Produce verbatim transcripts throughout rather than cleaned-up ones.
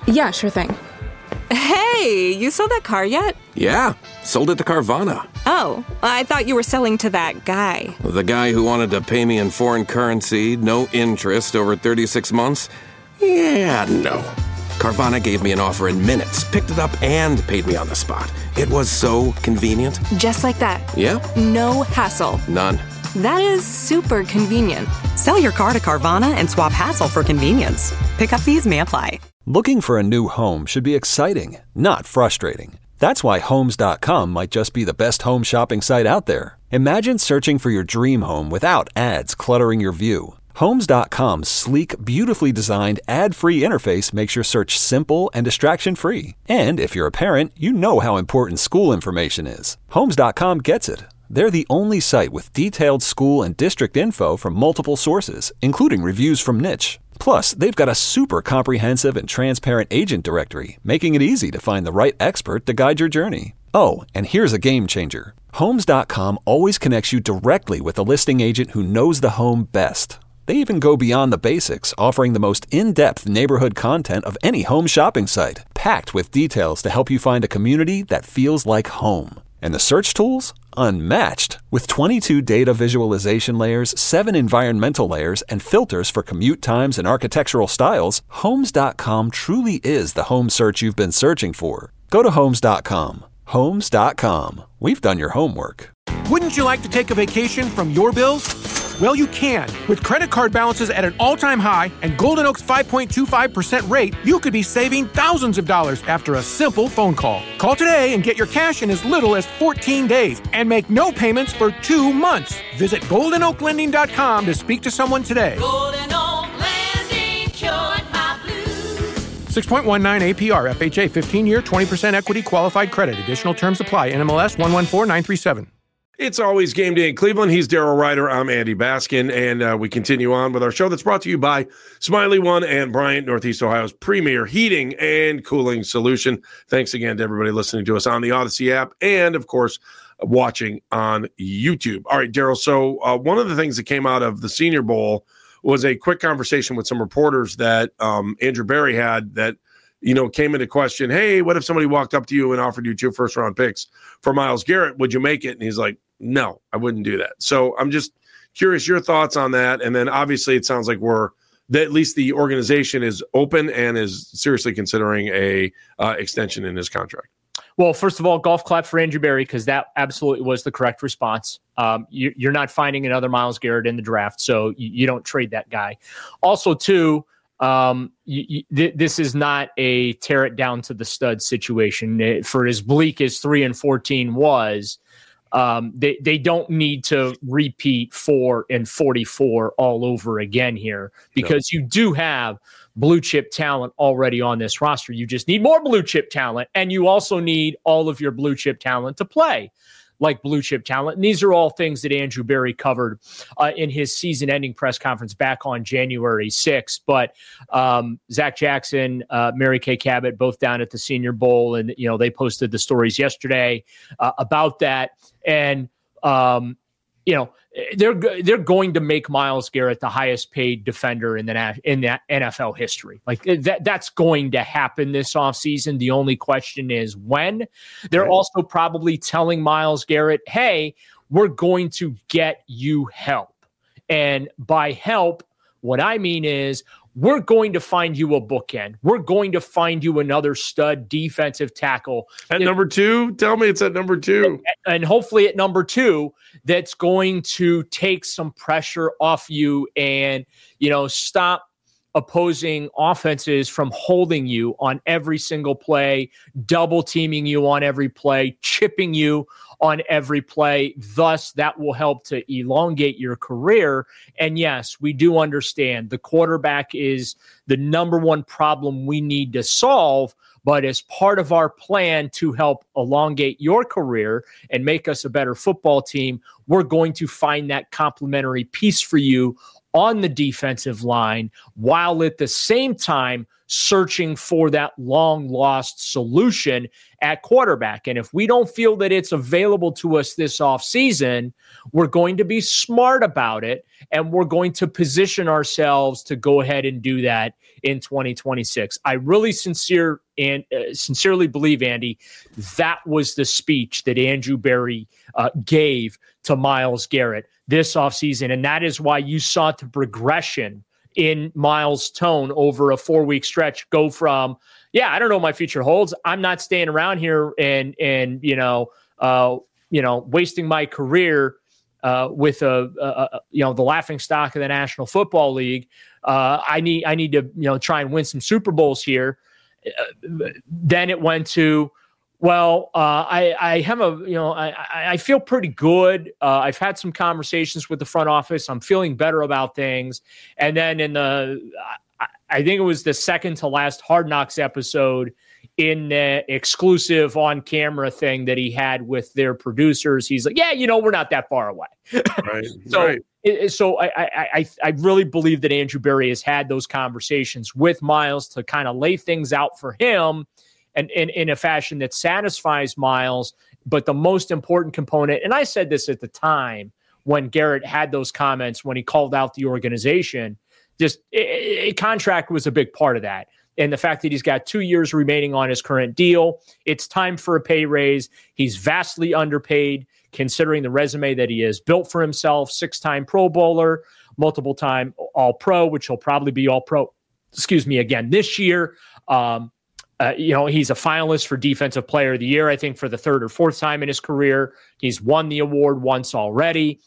Yeah, sure thing. Hey, you sold that car yet? Yeah, sold it to Carvana. Oh, I thought you were selling to that guy. The guy who wanted to pay me in foreign currency, no interest, over thirty-six months? Yeah, no. Carvana gave me an offer in minutes, picked it up, and paid me on the spot. It was so convenient. Just like that. Yep. No hassle. None. That is super convenient. Sell your car to Carvana and swap hassle for convenience. Pickup fees may apply. Looking for a new home should be exciting, not frustrating. That's why Homes dot com might just be the best home shopping site out there. Imagine searching for your dream home without ads cluttering your view. Homes dot com's sleek, beautifully designed, ad-free interface makes your search simple and distraction-free. And if you're a parent, you know how important school information is. Homes dot com gets it. They're the only site with detailed school and district info from multiple sources, including reviews from Niche. Plus, they've got a super comprehensive and transparent agent directory, making it easy to find the right expert to guide your journey. Oh, and here's a game changer. Homes dot com always connects you directly with a listing agent who knows the home best. They even go beyond the basics, offering the most in-depth neighborhood content of any home shopping site, packed with details to help you find a community that feels like home. And the search tools? Unmatched. With twenty-two data visualization layers, seven environmental layers, and filters for commute times and architectural styles, Homes dot com truly is the home search you've been searching for. Go to Homes dot com. Homes dot com. We've done your homework. Wouldn't you like to take a vacation from your bills? Well, you can. With credit card balances at an all-time high and Golden Oak's five point two five percent rate, you could be saving thousands of dollars after a simple phone call. Call today and get your cash in as little as fourteen days and make no payments for two months. Visit golden oak lending dot com to speak to someone today. Golden Oak Lending cured my blues. six point one nine A P R, F H A, fifteen-year, twenty percent equity qualified credit. Additional terms apply. N M L S one one four nine three seven. It's always game day in Cleveland. He's Daryl Ryder. I'm Andy Baskin, and uh, we continue on with our show that's brought to you by Smiley One and Bryant, Northeast Ohio's premier heating and cooling solution. Thanks again to everybody listening to us on the Odyssey app and, of course, watching on YouTube. All right, Daryl, so uh, one of the things that came out of the Senior Bowl was a quick conversation with some reporters that um, Andrew Berry had that, you know, came into question, hey, what if somebody walked up to you and offered you two first-round picks for Myles Garrett? Would you make it? And he's like, no, I wouldn't do that. So I'm just curious your thoughts on that. And then obviously it sounds like we're that at least the organization is open and is seriously considering a uh, extension in his contract. Well, first of all, golf clap for Andrew Berry, because that absolutely was the correct response. Um, you, you're not finding another Myles Garrett in the draft, so you, you don't trade that guy. Also, too, um, you, you, th- this is not a tear it down to the stud situation. It, for as bleak as three and fourteen was, Um, they, they don't need to repeat four and forty-four all over again here, because no. you do have blue chip talent already on this roster. You just need more blue chip talent, and you also need all of your blue chip talent to play like blue chip talent. And these are all things that Andrew Berry covered uh, in his season ending press conference back on January sixth. But um, Zach Jackson, uh, Mary Kay Cabot, both down at the Senior Bowl. And, you know, they posted the stories yesterday uh, about that. And, um, you know, they're they're going to make Myles Garrett the highest paid defender in the in that N F L history. Like that that's going to happen this offseason. The only question is when. They're also probably telling Myles Garrett, hey, we're going to get you help. And by help, what I mean is we're going to find you a bookend. We're going to find you another stud defensive tackle. At number two? Tell me it's at number two. And hopefully at number two, that's going to take some pressure off you and, you know, stop opposing offenses from holding you on every single play, double teaming you on every play, chipping you on every play. Thus, that will help to elongate your career. And yes, we do understand the quarterback is the number one problem we need to solve. But as part of our plan to help elongate your career and make us a better football team, we're going to find that complementary piece for you on the defensive line, while at the same time searching for that long lost solution at quarterback. And if we don't feel that it's available to us this offseason, we're going to be smart about it, and we're going to position ourselves to go ahead and do that in twenty twenty-six. I really sincere and uh, sincerely believe, Andy, that was the speech that Andrew Berry uh, gave to Myles Garrett this offseason. And that is why you saw the progression in Myles' tone over a four-week stretch go from, yeah, I don't know what my future holds. I'm not staying around here and, and you know, uh, you know, wasting my career uh, with a, a, a, you know, the laughing stock of the National Football League. Uh, I need, I need to, you know, try and win some Super Bowls here. Uh, then it went to, well, uh, I, I have a, you know, I, I feel pretty good. Uh, I've had some conversations with the front office. I'm feeling better about things. And then in the, I, I think it was the second to last Hard Knocks episode, in the exclusive on camera thing that he had with their producers, he's like, yeah, you know, we're not that far away. Right. so, right. It, so I, I, I, I really believe that Andrew Berry has had those conversations with Myles to kind of lay things out for him, and in, in a fashion that satisfies Myles. But the most important component, and I said this at the time when Garrett had those comments, when he called out the organization, just a contract was a big part of that. And the fact that he's got two years remaining on his current deal, it's time for a pay raise. He's vastly underpaid considering the resume that he has built for himself, six-time Pro Bowler, multiple-time All-Pro, which he'll probably be All-Pro, excuse me, again this year. Um, Uh, you know, he's a finalist for Defensive Player of the Year, I think, for the third or fourth time in his career. He's won the award once already.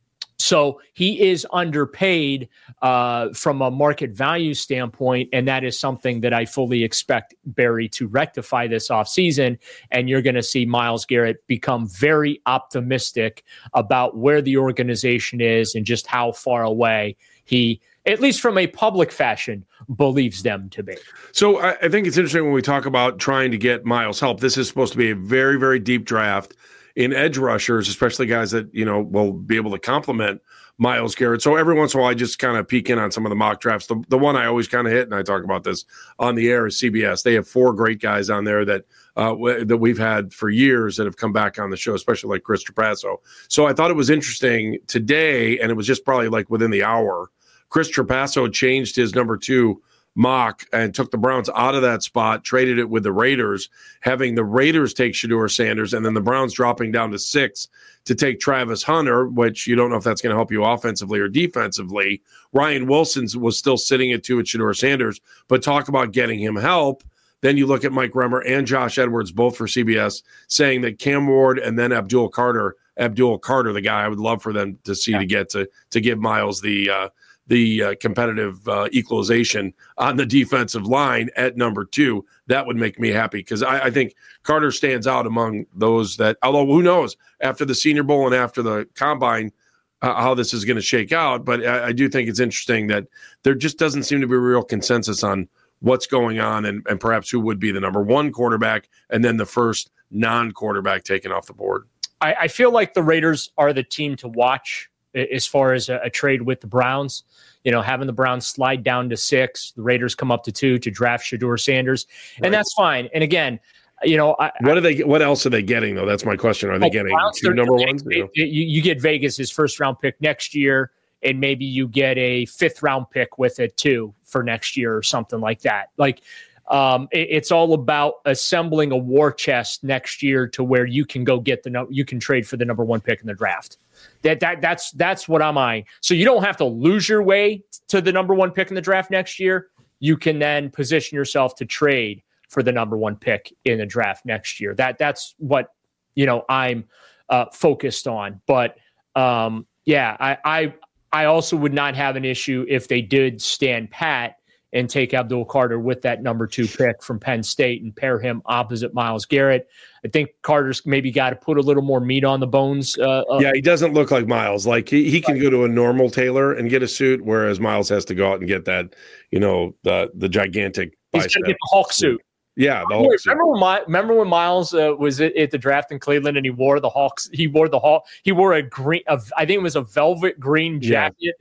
So he is underpaid uh, from a market value standpoint, and that is something that I fully expect Berry to rectify this offseason. And you're going to see Myles Garrett become very optimistic about where the organization is and just how far away he, at least from a public fashion, believes them to be. So I, I think it's interesting when we talk about trying to get Myles help. This is supposed to be a very, very deep draft in edge rushers, especially guys that, you know, will be able to complement Myles Garrett. So every once in a while, I just kind of peek in on some of the mock drafts. The, the one I always kind of hit, and I talk about this on the air, is C B S. They have four great guys on there that uh, w- that we've had for years that have come back on the show, especially like Chris Trapasso. So I thought it was interesting today, and it was just probably like within the hour, Chris Trapasso changed his number two mock and took the Browns out of that spot, traded it with the Raiders, having the Raiders take Shedeur Sanders, and then the Browns dropping down to six to take Travis Hunter, which you don't know if that's going to help you offensively or defensively. Ryan Wilson was still sitting at two at Shedeur Sanders, but talk about getting him help. Then you look at Mike Remmer and Josh Edwards, both for C B S, saying that Cam Ward and then Abdul Carter, Abdul Carter, the guy I would love for them to see yeah. to get to to give Myles the uh, the uh, competitive uh, equalization on the defensive line at number two. That would make me happy, because I, I think Carter stands out among those that, although who knows, after the Senior Bowl and after the Combine, uh, how this is going to shake out. But I, I do think it's interesting that there just doesn't seem to be a real consensus on what's going on and, and perhaps who would be the number one quarterback and then the first non-quarterback taken off the board. I, I feel like the Raiders are the team to watch as far as a, a trade with the Browns. You know, having the Browns slide down to six, the Raiders come up to two to draft Shedeur Sanders, and right. that's fine. And again, you know, I, what are they? What else are they getting though? That's my question. Are they oh, getting Browns, two number ones? You, know? you, you get Vegas's first round pick next year, and maybe you get a fifth round pick with it too for next year or something like that. Like, um, it, it's all about assembling a war chest next year to where you can go get the no, you can trade for the number one pick in the draft. That that that's that's what I'm eyeing. So you don't have to lose your way to the number one pick in the draft next year. You can then position yourself to trade for the number one pick in the draft next year. That that's what, you know, I'm uh, focused on. But um, yeah, I, I I also would not have an issue if they did stand pat and take Abdul Carter with that number two pick from Penn State and pair him opposite Myles Garrett. I think Carter's maybe got to put a little more meat on the bones. Uh, yeah, he doesn't look like Myles. Like he, he can right. go to a normal tailor and get a suit, whereas Myles has to go out and get that, you know, the the gigantic He's going to get the Hulk suit. Yeah, the remember, Hulk suit. Remember when, My, remember when Myles uh, was at, at the draft in Cleveland and he wore the Hawks? He wore the Hulk. He wore a green, a, I think it was a velvet green jacket. Yeah.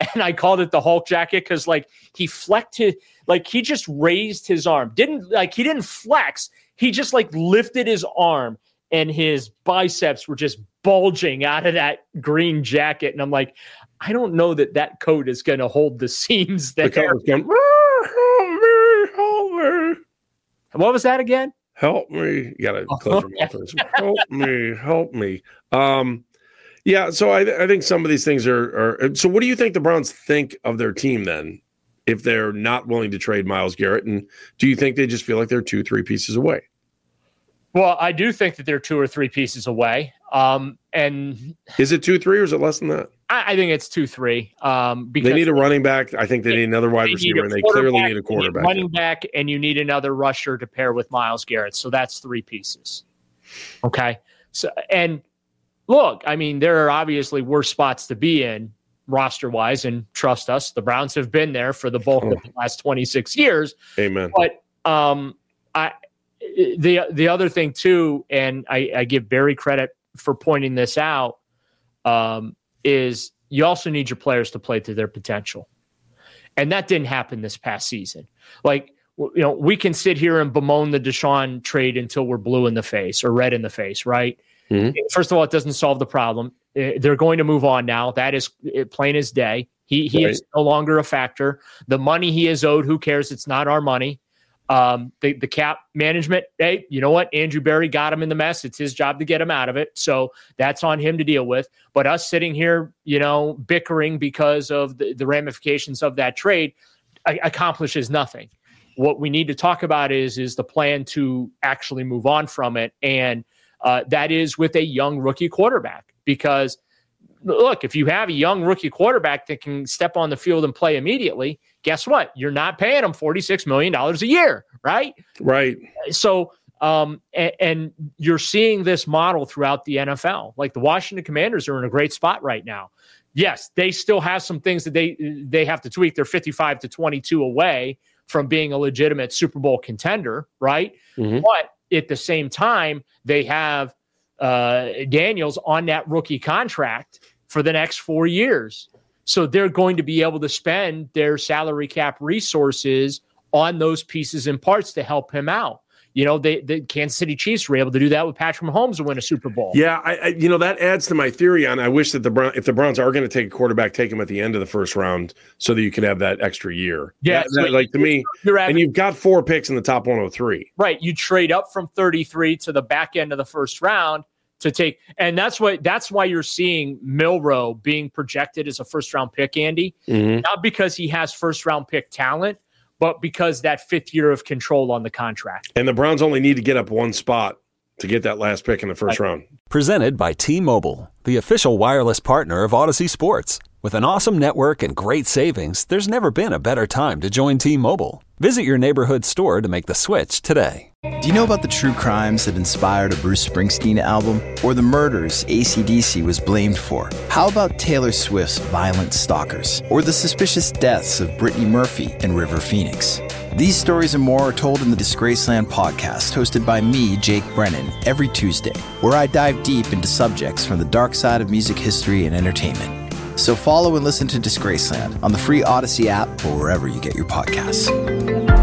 and I called it the Hulk jacket because like he flexed his, like he just raised his arm. Didn't like he didn't flex. He just like lifted his arm and his biceps were just bulging out of that green jacket. And I'm like, I don't know that that coat is going to hold the seams there. The coat was going, ah, help me, help me. What was that again? Help me. You got to close your mouth. Help me, help me. Um, yeah, so I, I think some of these things are, are – so what do you think the Browns think of their team then if they're not willing to trade Myles Garrett? And do you think they just feel like they're two, three pieces away? Well, I do think that they're two or three pieces away. Um, and is it two, three, or is it less than that? I, I think it's two, three. Um, because they need a running back. I think they need another wide receiver, and they clearly need a quarterback. Need running back, and you need another rusher to pair with Myles Garrett. So that's three pieces. Okay. So and look, I mean, there are obviously worse spots to be in roster wise, and trust us, the Browns have been there for the bulk oh. of the last twenty-six years. Amen. But um, I. The the other thing too, and I, I give Barry credit for pointing this out, um, is you also need your players to play to their potential, and that didn't happen this past season. Like you know, we can sit here and bemoan the Deshaun trade until we're blue in the face or red in the face, right? Mm-hmm. First of all, it doesn't solve the problem. They're going to move on now. That is plain as day. He he right. is no longer a factor. The money he is owed, who cares? It's not our money. Um, the, the cap management, hey, you know what? Andrew Berry got him in the mess. It's his job to get him out of it. So that's on him to deal with. But us sitting here, you know, bickering because of the, the ramifications of that trade I, accomplishes nothing. What we need to talk about is, is the plan to actually move on from it. And uh, that is with a young rookie quarterback. Because, look, if you have a young rookie quarterback that can step on the field and play immediately, guess what? You're not paying him forty-six million dollars a year, right? Right. So, um, and, and you're seeing this model throughout the N F L. Like the Washington Commanders are in a great spot right now. Yes, they still have some things that they they have to tweak. They're fifty-five to twenty-two away from being a legitimate Super Bowl contender, right? Mm-hmm. But at the same time, they have uh, Daniels on that rookie contract for the next four years. So they're going to be able to spend their salary cap resources on those pieces and parts to help him out. You know, they, the Kansas City Chiefs were able to do that with Patrick Mahomes to win a Super Bowl. Yeah, I, I you know, that adds to my theory on I wish that the Brown, if the Browns are going to take a quarterback, take him at the end of the first round so that you can have that extra year. Yeah, that, that, like to me, you're and you've got four picks in the top one oh three. Right, you trade up from thirty-three to the back end of the first round to take, and that's what that's why you're seeing Milroe being projected as a first round pick, Andy. Mm-hmm. Not because he has first round pick talent, but because that fifth year of control on the contract. And the Browns only need to get up one spot to get that last pick in the first right. round. Presented by T-Mobile, the official wireless partner of Odyssey Sports. With an awesome network and great savings, there's never been a better time to join T-Mobile. Visit your neighborhood store to make the switch today. Do you know about the true crimes that inspired a Bruce Springsteen album? Or the murders A C D C was blamed for? How about Taylor Swift's Violent Stalkers? Or the suspicious deaths of Brittany Murphy and River Phoenix? These stories and more are told in the Disgraceland podcast, hosted by me, Jake Brennan, every Tuesday, where I dive deep into subjects from the dark side of music history and entertainment. So follow and listen to Disgraceland on the free Odyssey app or wherever you get your podcasts.